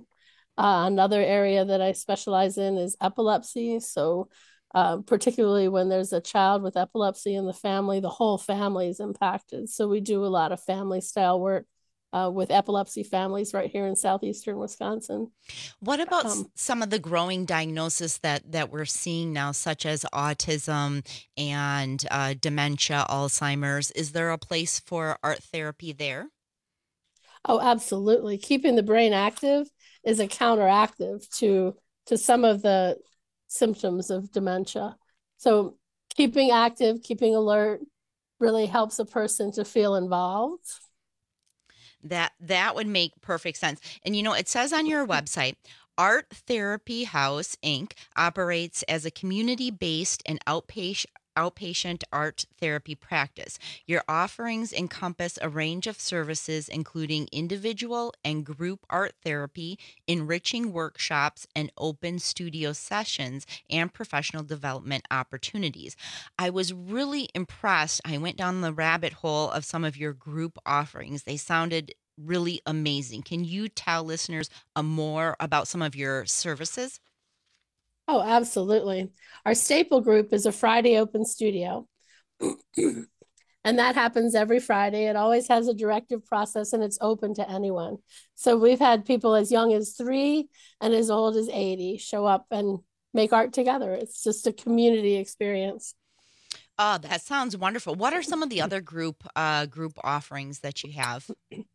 Another area that I specialize in is epilepsy. So particularly when there's a child with epilepsy in the family, the whole family is impacted. So we do a lot of family style work with epilepsy families right here in southeastern Wisconsin. What about some of the growing diagnoses that we're seeing now, such as autism and dementia, Alzheimer's? Is there a place for art therapy there? Oh, absolutely. Keeping the brain active is a counteractive to some of the symptoms of dementia. So keeping active, keeping alert really helps a person to feel involved. That would make perfect sense. And it says on your website, Art Therapy House, Inc. operates as a community-based and outpatient outpatient art therapy practice. Your offerings encompass a range of services, including individual and group art therapy, enriching workshops, and open studio sessions and professional development opportunities. I was really impressed. I went down the rabbit hole of some of your group offerings. They sounded really amazing. Can you tell listeners more about some of your services? Oh, absolutely. Our staple group is a Friday open studio. And that happens every Friday. It always has a directive process and it's open to anyone. So we've had people as young as 3 and as old as 80 show up and make art together. It's just a community experience. Oh, that sounds wonderful. What are some of the other group offerings that you have?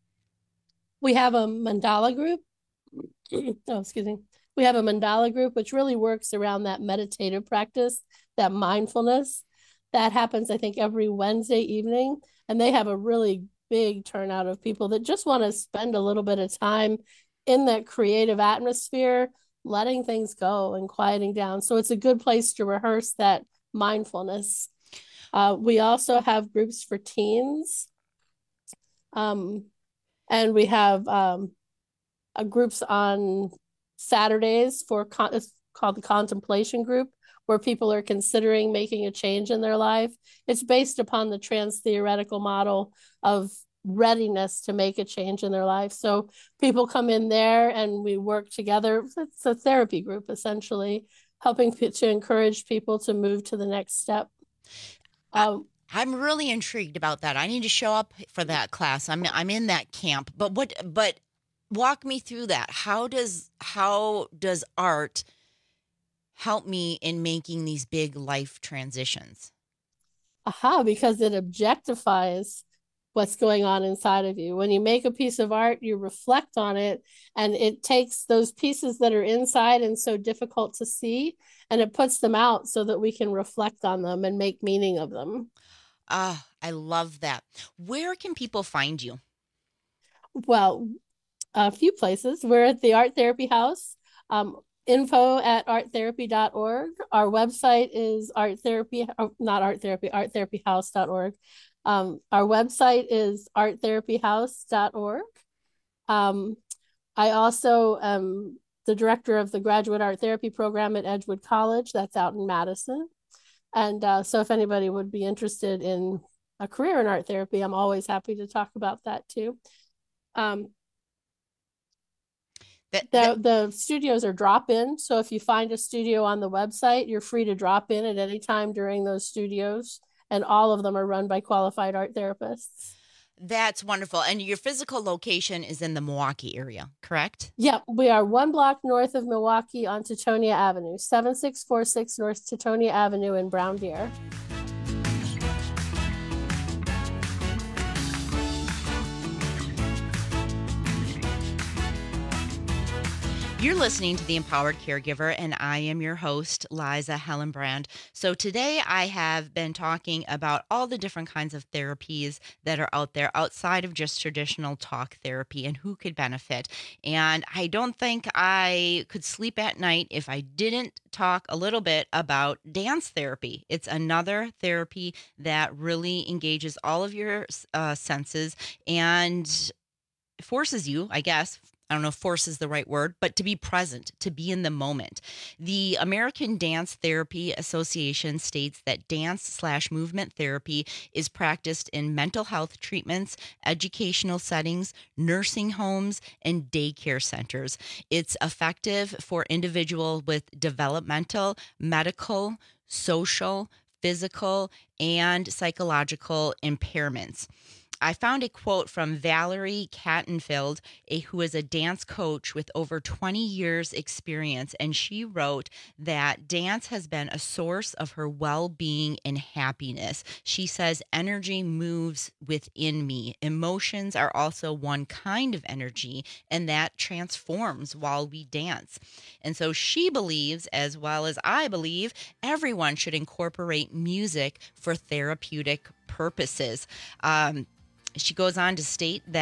We have a mandala group. Oh, excuse me. We have a mandala group, which really works around that meditative practice, that mindfulness. That happens, I think, every Wednesday evening. And they have a really big turnout of people that just want to spend a little bit of time in that creative atmosphere, letting things go and quieting down. So it's a good place to rehearse that mindfulness. We also have groups for teens. And we have groups on Saturdays it's called the Contemplation Group, where people are considering making a change in their life. It's based upon the trans-theoretical model of readiness to make a change in their life. So people come in there and we work together. It's a therapy group, essentially, helping to encourage people to move to the next step. I'm really intrigued about that. I need to show up for that class. I'm in that camp. But walk me through that. How does art help me in making these big life transitions? Because it objectifies what's going on inside of you. When you make a piece of art, you reflect on it, and it takes those pieces that are inside and so difficult to see, and it puts them out so that we can reflect on them and make meaning of them. I love that. Where can people find you? Well, a few places. We're at the Art Therapy House, info@arttherapy.org. Our website is arttherapyhouse.org. Our website is arttherapyhouse.org. I also am the director of the Graduate Art Therapy program at Edgewood College. That's out in Madison. And so if anybody would be interested in a career in art therapy, I'm always happy to talk about that too. The studios are drop-in. So if you find a studio on the website, you're free to drop in at any time during those studios. And all of them are run by qualified art therapists. That's wonderful. And your physical location is in the Milwaukee area, correct? Yep. We are 1 block north of Milwaukee on Teutonia Avenue, 7646 North Teutonia Avenue in Brown Deer. You're listening to The Empowered Caregiver, and I am your host, Liza Hellenbrand. So today I have been talking about all the different kinds of therapies that are out there outside of just traditional talk therapy and who could benefit. And I don't think I could sleep at night if I didn't talk a little bit about dance therapy. It's another therapy that really engages all of your senses and forces you, I guess, I don't know if force is the right word, but to be present, to be in the moment. The American Dance Therapy Association states that dance/movement therapy is practiced in mental health treatments, educational settings, nursing homes, and daycare centers. It's effective for individuals with developmental, medical, social, physical, and psychological impairments. I found a quote from Valerie Kattenfield, who is a dance coach with over 20 years experience, and she wrote that dance has been a source of her well-being and happiness. She says, energy moves within me. Emotions are also one kind of energy, and that transforms while we dance. And so she believes, as well as I believe, everyone should incorporate music for therapeutic purposes. She goes on to state that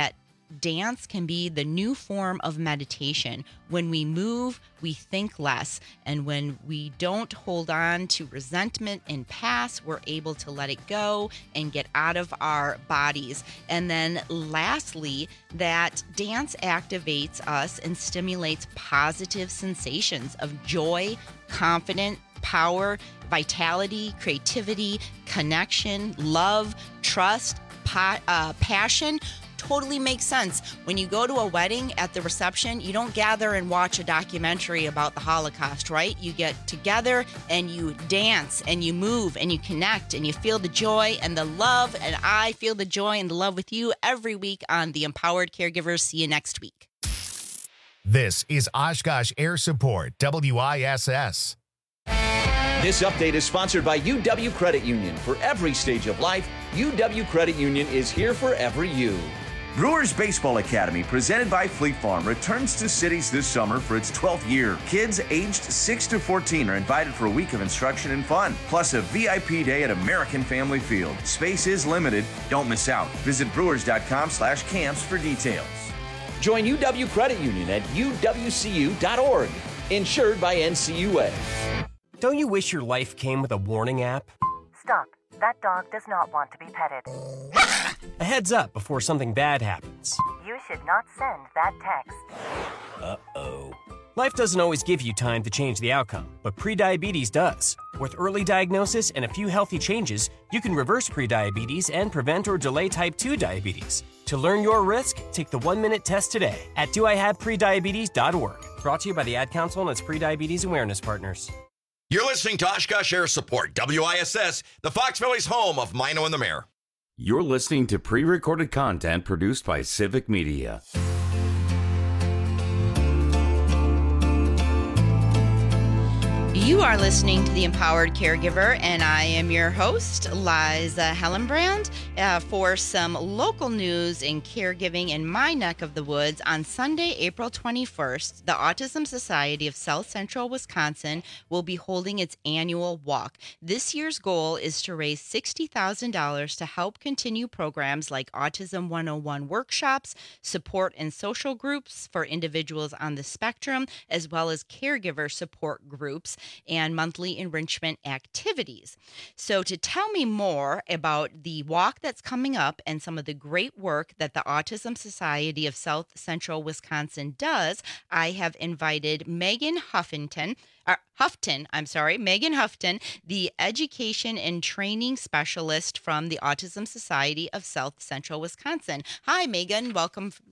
dance can be the new form of meditation. When we move, we think less. And when we don't hold on to resentment and past, we're able to let it go and get out of our bodies. And then lastly, that dance activates us and stimulates positive sensations of joy, confidence, power, vitality, creativity, connection, love, trust, passion. Totally makes sense. When you go to a wedding, at the reception, you don't gather and watch a documentary about the Holocaust, right? You get together and you dance and you move and you connect and you feel the joy and the love. And I feel the joy and the love with you every week on The Empowered Caregivers. See you next week. This is Oshkosh Air Support, WISS. This update is sponsored by UW Credit Union. For every stage of life, UW Credit Union is here for every you. Brewers Baseball Academy, presented by Fleet Farm, returns to cities this summer for its 12th year. Kids aged 6 to 14 are invited for a week of instruction and fun, plus a VIP day at American Family Field. Space is limited. Don't miss out. Visit brewers.com/camps for details. Join UW Credit Union at uwcu.org. Insured by NCUA. Don't you wish your life came with a warning app? Stop. That dog does not want to be petted. A heads up before something bad happens. You should not send that text. Uh-oh. Life doesn't always give you time to change the outcome, but prediabetes does. With early diagnosis and a few healthy changes, you can reverse prediabetes and prevent or delay type 2 diabetes. To learn your risk, take the 1-minute test today at doihaveprediabetes.org. Brought to you by the Ad Council and its prediabetes awareness partners. You're listening to Oshkosh Air Support, WISS, the Fox Valley's home of Mino and the Mayor. You're listening to pre-recorded content produced by Civic Media. You are listening to The Empowered Caregiver, and I am your host, Liza Hellenbrand, for some local news in caregiving in my neck of the woods. On Sunday, April 21st, the Autism Society of South Central Wisconsin will be holding its annual walk. This year's goal is to raise $60,000 to help continue programs like Autism 101 workshops, support and social groups for individuals on the spectrum, as well as caregiver support groups and monthly enrichment activities. So to tell me more about the walk that's coming up and some of the great work that the Autism Society of South Central Wisconsin does, I have invited Megan Houghton, the Education and Training Specialist from the Autism Society of South Central Wisconsin. Hi, Megan. Welcome to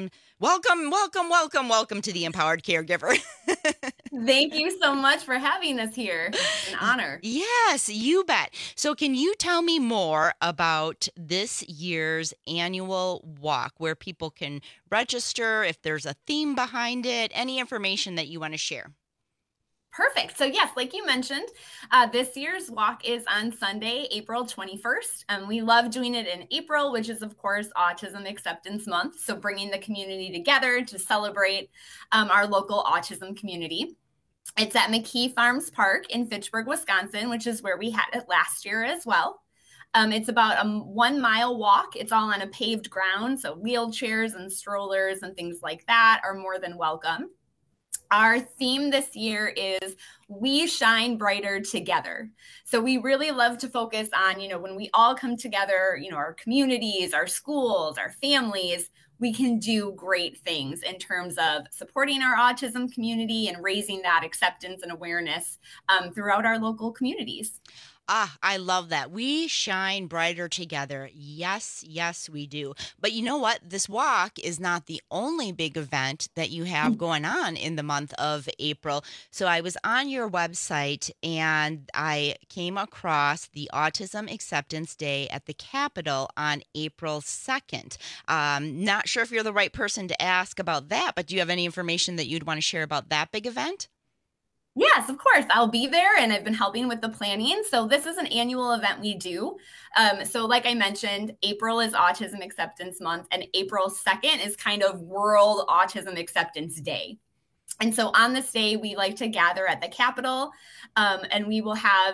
the Empowered Caregiver. Thank you so much for having us here. It's an honor. Yes, you bet. So can you tell me more about this year's annual walk, where people can register, if there's a theme behind it, any information that you want to share? Perfect. So yes, like you mentioned, this year's walk is on Sunday, April 21st. We love doing it in April, which is, of course, Autism Acceptance Month. So bringing the community together to celebrate our local autism community. It's at McKee Farms Park in Fitchburg, Wisconsin, which is where we had it last year as well. It's about a 1 mile walk. It's all on a paved ground. So wheelchairs and strollers and things like that are more than welcome. Our theme this year is We Shine Brighter Together. So we really love to focus on, when we all come together, our communities, our schools, our families, we can do great things in terms of supporting our autism community and raising that acceptance and awareness throughout our local communities. I love that. We shine brighter together. Yes, we do. But you know what? This walk is not the only big event that you have going on in the month of April. So I was on your website and I came across the Autism Acceptance Day at the Capitol on April 2nd. Not sure if you're the right person to ask about that, but do you have any information that you'd want to share about that big event? Yes, of course. I'll be there, and I've been helping with the planning. So this is an annual event we do. So like I mentioned, April is Autism Acceptance Month, and April 2nd is kind of World Autism Acceptance Day. And so on this day, we like to gather at the Capitol, and we will have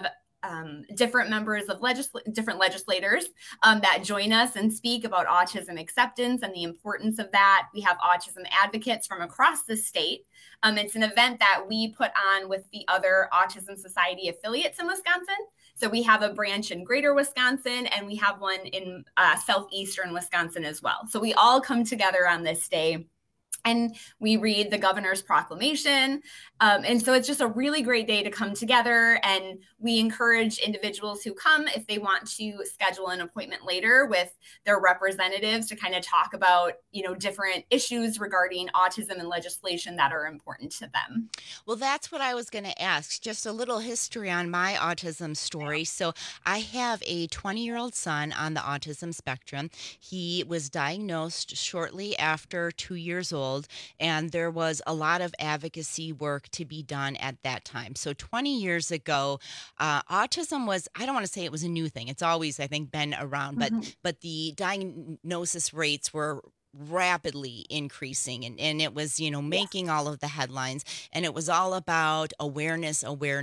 different members of different legislators that join us and speak about autism acceptance and the importance of that. We have autism advocates from across the state. It's an event that we put on with the other Autism Society affiliates in Wisconsin. So we have a branch in Greater Wisconsin, and we have one in Southeastern Wisconsin as well. So we all come together on this day, and we read the governor's proclamation. And so it's just a really great day to come together. And we encourage individuals who come, if they want to schedule an appointment later with their representatives to kind of talk about, different issues regarding autism and legislation that are important to them. Well, that's what I was going to ask. Just a little history on my autism story. So I have a 20-year-old son on the autism spectrum. He was diagnosed shortly after 2 years old, and there was a lot of advocacy work to be done at that time. So 20 years ago, autism was, I don't want to say it was a new thing. It's always, I think, been around, but the diagnosis rates were rapidly increasing, and it was, making all of the headlines, and it was all about awareness.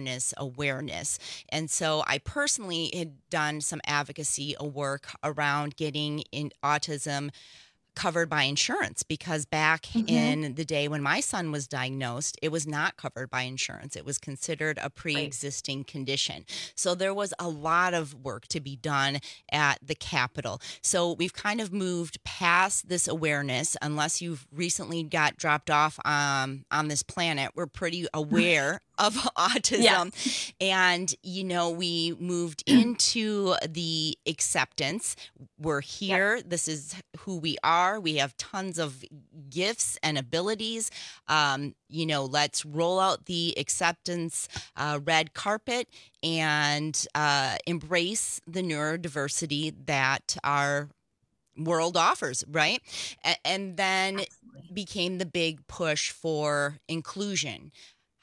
And so I personally had done some advocacy work around getting in autism covered by insurance, because back in the day when my son was diagnosed, it was not covered by insurance. It was considered a pre-existing condition. So there was a lot of work to be done at the Capitol. So we've kind of moved past this awareness. Unless you've recently got dropped off on this planet, we're pretty aware of autism. Yeah. And, we moved into the acceptance. We're here. Yeah. This is who we are. We have tons of gifts and abilities. Let's roll out the acceptance red carpet and embrace the neurodiversity that our world offers, right? And then became the big push for inclusion.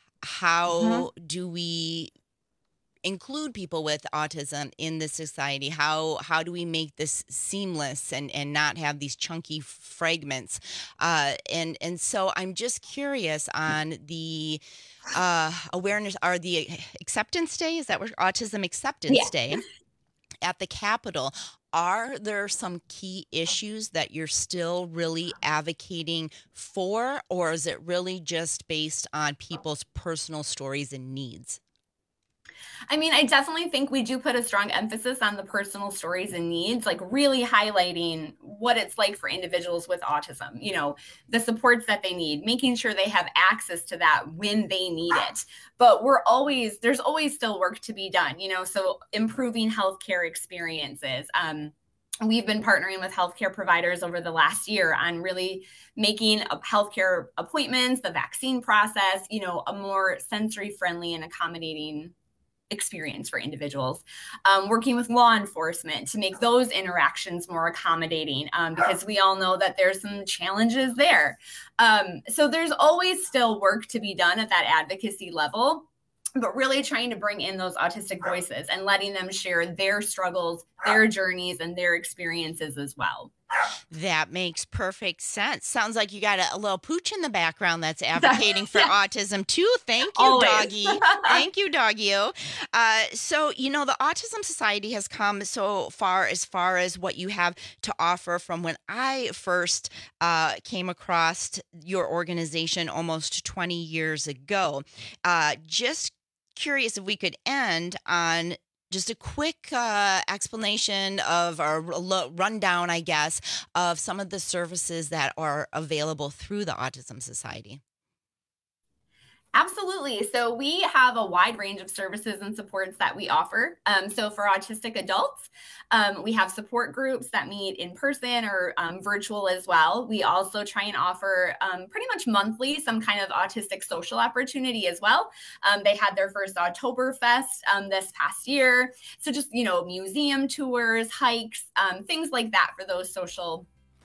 How do we include people with autism in the society? How do we make this seamless and not have these chunky fragments? And so I'm just curious on the awareness, or the acceptance day. Is that what Autism Acceptance Day at the Capitol? Are there some key issues that you're still really advocating for, or is it really just based on people's personal stories and needs? I mean, I definitely think we do put a strong emphasis on the personal stories and needs, like really highlighting what it's like for individuals with autism, the supports that they need, making sure they have access to that when they need it. But there's always still work to be done, so improving healthcare experiences. We've been partnering with healthcare providers over the last year on really making healthcare appointments, the vaccine process, a more sensory friendly and accommodating experience for individuals, working with law enforcement to make those interactions more accommodating, because we all know that there's some challenges there. So there's always still work to be done at that advocacy level, but really trying to bring in those autistic voices and letting them share their struggles, their journeys, and their experiences as well. That makes perfect sense. Sounds like you got a little pooch in the background that's advocating for autism too. Thank you, Always. Doggy. Thank you, Doggy. So, the Autism Society has come so far as what you have to offer from when I first came across your organization almost 20 years ago. Just curious if we could end on just a quick explanation of, or rundown, I guess, of some of the services that are available through the Autism Society. Absolutely. So we have a wide range of services and supports that we offer. So for autistic adults, we have support groups that meet in person or virtual as well. We also try and offer pretty much monthly some kind of autistic social opportunity as well. They had their first Oktoberfest this past year. So just, museum tours, hikes, things like that for those social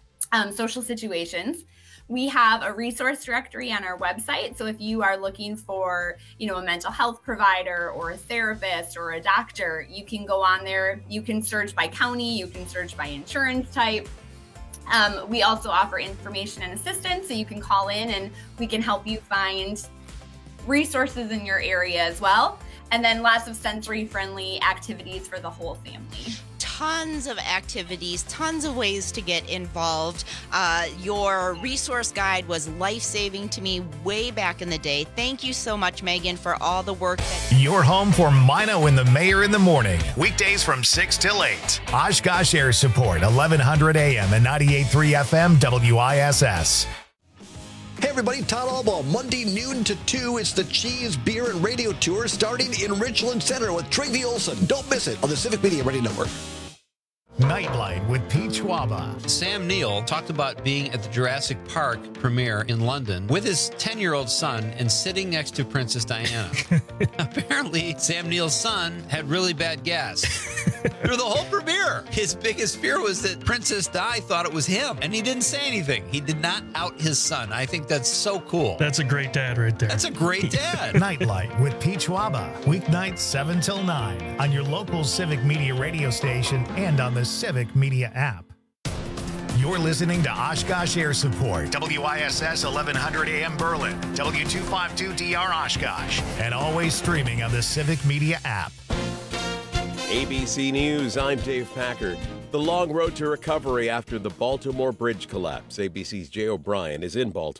situations. We have a resource directory on our website. So if you are looking for, a mental health provider or a therapist or a doctor, you can go on there. You can search by county. You can search by insurance type. We also offer information and assistance. So you can call in and we can help you find resources in your area as well. And then lots of sensory-friendly activities for the whole family. Tons of activities, tons of ways to get involved. Your resource guide was life-saving to me way back in the day. Thank you so much, Megan, for all the work. Your home for Mino and the Mayor in the morning. Weekdays from 6 till 8. Oshkosh Air Support, 1100 AM and 98.3 FM WISS. Hey everybody, Todd Albaugh, Monday noon to 2. It's the Cheese, Beer, and Radio Tour starting in Richland Center with Travie Olson. Don't miss it on the Civic Media Radio Network. Nightlight with Pete Schwaba. Sam Neill talked about being at the Jurassic Park premiere in London with his 10-year-old son and sitting next to Princess Diana. Apparently, Sam Neill's son had really bad gas through the whole premiere. His biggest fear was that Princess Di thought it was him, and he didn't say anything. He did not out his son. I think that's so cool. That's a great dad right there. That's a great dad. Nightlight with Pete Schwaba. Weeknights 7 till 9 on your local Civic Media radio station and on the Civic Media app. You're listening to Oshkosh Air Support, WISS 1100 AM Berlin, W252DR Oshkosh, and always streaming on the Civic Media app. ABC News, I'm Dave Packard. The long road to recovery after the Baltimore bridge collapse. ABC's Jay O'Brien is in Baltimore.